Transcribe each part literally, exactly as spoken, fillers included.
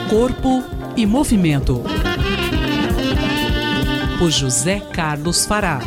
Corpo e Movimento, por José Carlos Fará.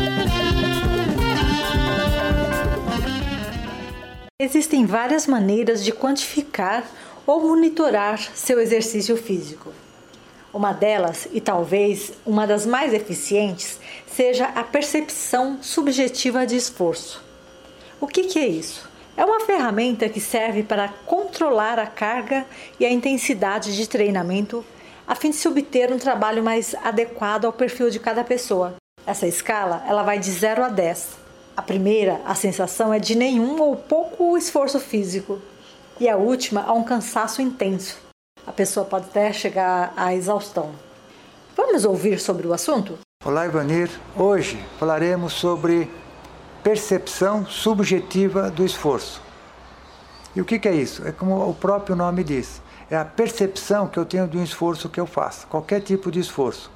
Existem várias maneiras de quantificar ou monitorar seu exercício físico. Uma delas, e talvez uma das mais eficientes, seja a percepção subjetiva de esforço. O que que é isso? É uma ferramenta que serve para controlar a carga e a intensidade de treinamento, a fim de se obter um trabalho mais adequado ao perfil de cada pessoa. Essa escala ela vai de zero a dez. A primeira, a sensação é de nenhum ou pouco esforço físico. E a última, a um cansaço intenso. A pessoa pode até chegar à exaustão. Vamos ouvir sobre o assunto? Olá, Ivanir. Hoje falaremos sobre percepção subjetiva do esforço. E o que que é isso? É como o próprio nome diz. É a percepção que eu tenho de um esforço que eu faço, qualquer tipo de esforço.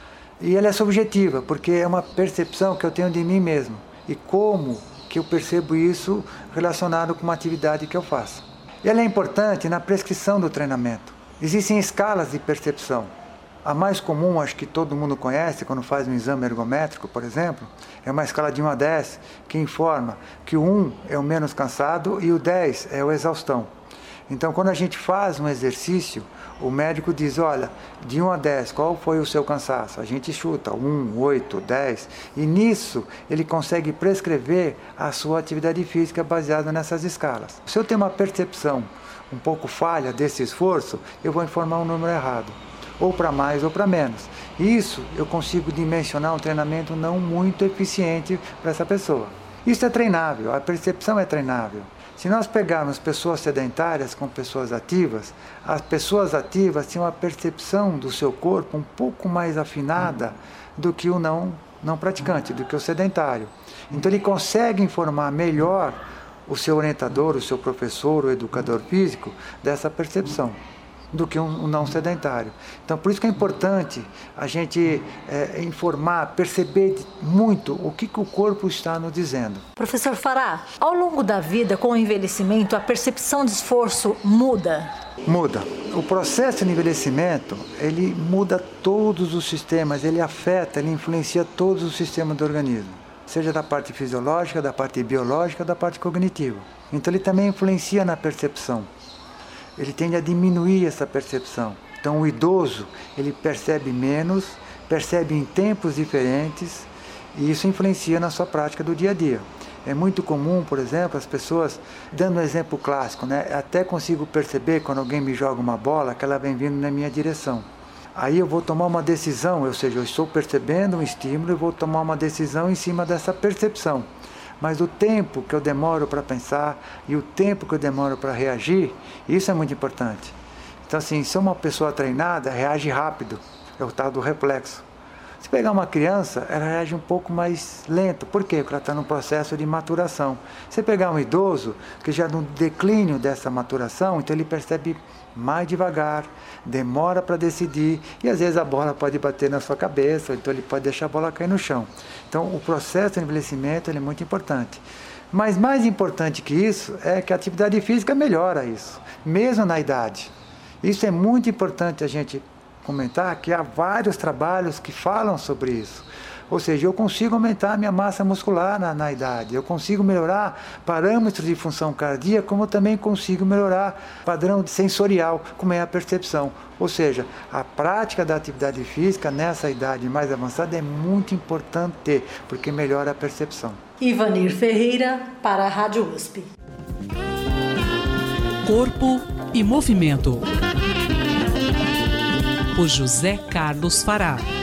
E ela é subjetiva, porque é uma percepção que eu tenho de mim mesmo. E como que eu percebo isso relacionado com uma atividade que eu faço. E ela é importante na prescrição do treinamento. Existem escalas de percepção. A mais comum, acho que todo mundo conhece, quando faz um exame ergométrico, por exemplo, é uma escala de um a dez, que informa que o um é o menos cansado e o dez é o exaustão. Então, quando a gente faz um exercício, o médico diz, olha, de um a dez, qual foi o seu cansaço? A gente chuta um, oito, dez, e nisso ele consegue prescrever a sua atividade física baseada nessas escalas. Se eu tenho uma percepção um pouco falha desse esforço, eu vou informar um número errado, ou para mais ou para menos. Isso eu consigo dimensionar um treinamento não muito eficiente para essa pessoa. Isso é treinável, a percepção é treinável. Se nós pegarmos pessoas sedentárias com pessoas ativas, as pessoas ativas têm uma percepção do seu corpo um pouco mais afinada do que o não, não praticante, do que o sedentário. Então ele consegue informar melhor o seu orientador, o seu professor, o educador físico dessa percepção do que um, um não sedentário. Então, por isso que é importante a gente é, informar, perceber muito o que, que o corpo está nos dizendo. Professor Fará, ao longo da vida, com o envelhecimento, a percepção de esforço muda? Muda. O processo de envelhecimento, ele muda todos os sistemas, ele afeta, ele influencia todos os sistemas do organismo, seja da parte fisiológica, da parte biológica, da parte cognitiva. Então, ele também influencia na percepção. Ele tende a diminuir essa percepção. Então o idoso, ele percebe menos, percebe em tempos diferentes e isso influencia na sua prática do dia a dia. É muito comum, por exemplo, as pessoas, dando um exemplo clássico, né? Até consigo perceber quando alguém me joga uma bola que ela vem vindo na minha direção. Aí eu vou tomar uma decisão, ou seja, eu estou percebendo um estímulo e vou tomar uma decisão em cima dessa percepção. Mas o tempo que eu demoro para pensar e o tempo que eu demoro para reagir, isso é muito importante. Então, assim, se uma pessoa treinada, reage rápido, é o tal do reflexo. Se pegar uma criança, ela reage um pouco mais lento. Por quê? Porque ela está num processo de maturação. Se pegar um idoso, que já no declínio dessa maturação, então ele percebe mais devagar, demora para decidir e às vezes a bola pode bater na sua cabeça, ou então ele pode deixar a bola cair no chão. Então o processo de envelhecimento ele é muito importante. Mas mais importante que isso é que a atividade física melhora isso, mesmo na idade. Isso é muito importante a gente comentar, que há vários trabalhos que falam sobre isso. Ou seja, eu consigo aumentar a minha massa muscular na, na idade, eu consigo melhorar parâmetros de função cardíaca, como eu também consigo melhorar padrão sensorial, como é a percepção. Ou seja, a prática da atividade física nessa idade mais avançada é muito importante, porque melhora a percepção. Ivanir Ferreira, para a Rádio U S P. Corpo e Movimento, por José Carlos Fará.